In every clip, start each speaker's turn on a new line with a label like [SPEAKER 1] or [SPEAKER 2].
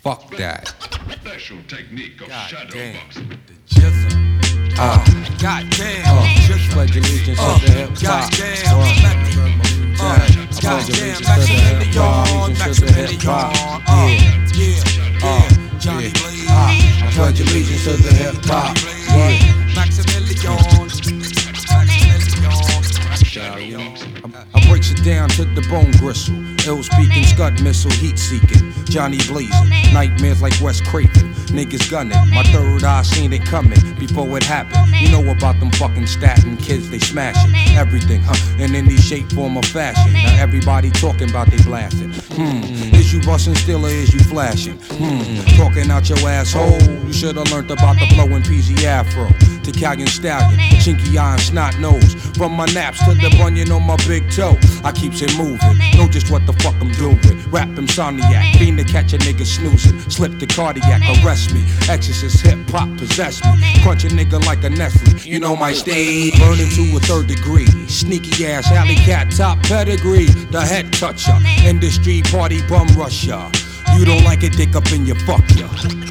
[SPEAKER 1] Fuck that.
[SPEAKER 2] Special technique of shadow boxing.
[SPEAKER 3] The jizzle. Goddamn.
[SPEAKER 1] Just pledge allegiance to the hip hop.
[SPEAKER 3] Goddamn, Maximilian, Johnny Blaze.
[SPEAKER 1] I pledge allegiance to the hip hop. I breaks it down to the bone gristle. Ill speaking, scud missile, heat seeking. Johnny blazing, nightmares like Wes Craven. Niggas gunning, my third eye seen it coming before it happened. You know about them fucking statin kids, they smashing everything, and in any shape, form, or fashion. Now everybody talking about they blasting. Is you busting still or is you flashing? Talking out your asshole. You should've learned about the flowing PZ Afro. Italian stallion, chinky eye and snot nose. From my naps to the bunion on my big toe, I keeps it moving. Know just what the fuck I'm doing. Rap insomniac, fiend to catch a nigga snoozing. Slip the cardiac, arrest me. Exorcist hip hop possess me. Crunch a nigga like a Nestle. You know my stage, burning to a third degree. Sneaky ass alley cat, top pedigree. The head toucher, industry party bum rusher. You don't like it, dick up in your fuck ya.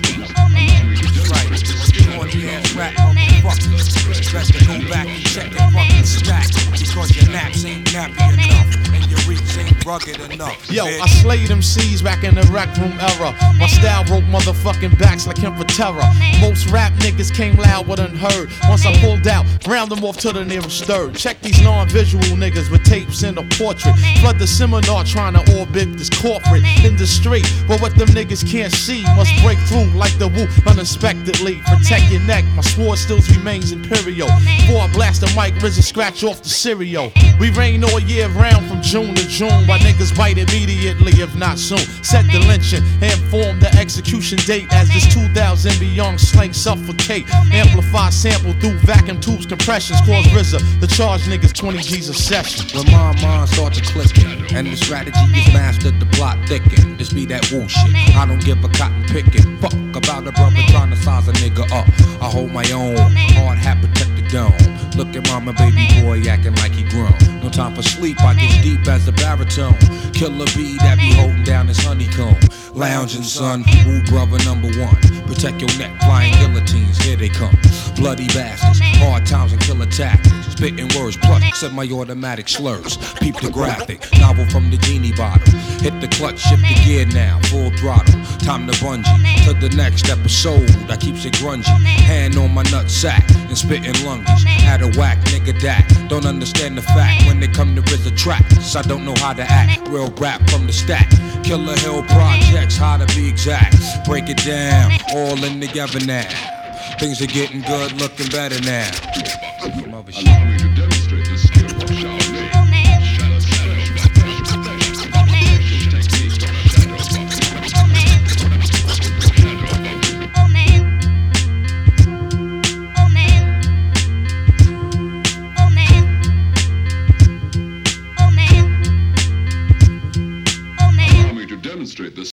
[SPEAKER 1] Rap, motherfuckers. Best to go back and check your fucking stack. Because your naps ain't nappy enough and your reach ain't rugged enough.
[SPEAKER 4] Yo, I slayed them C's back in the rec room era. My style broke motherfucking backs like him for terror. Most rap niggas came loud but unheard. Once I pulled out, round them off to the nearest third. Check these non-visual niggas with tapes in a portrait. Flood the seminar trying to orbit this corporate industry. But what them niggas can't see must break through like the woo unexpectedly. Protect your neck, my sword still remains imperial. Before I blast the mic, RZA scratch off the cereal. We rain all year round from June to June. Why niggas bite immediately if not soon. Set the lynching and inform the execution date. As this 2000 beyond slang suffocate. Amplify sample through vacuum tubes compressions. Cause RZA the charge niggas 20 G's a session.
[SPEAKER 1] When my mind starts to clicking and the strategy is mastered, the plot thicken. This be that woo shit. I don't give a cotton picking. Fuck about a brother trying to size a nigga up. I hold my own, hard hat protect the dome. Look at mama, baby boy acting like he grown. No time for sleep, I get deep as a baritone. Killer bee that be holding down his honeycomb. Lounging son, woo brother number one. Protect your neck, flying guillotines, here they come. Bloody bastards, hard times and killer tactics. Spitting words plus semi-automatic slurs. Peep the graphic, novel from the genie bottle. Hit the clutch, shift the gear now, full throttle. Time to bungee, to the next episode. I keeps it grungy, hand on my nut sack and spitting lunges. At a whack, nigga that don't understand the fact. When they come to RZA tracks, I don't know how to act. Real rap from the stack. Killer Hill projects, how to be exact. Break it down, all in together now. Things are getting good, looking better now.
[SPEAKER 2] Allow me to demonstrate the skill of Shaolin.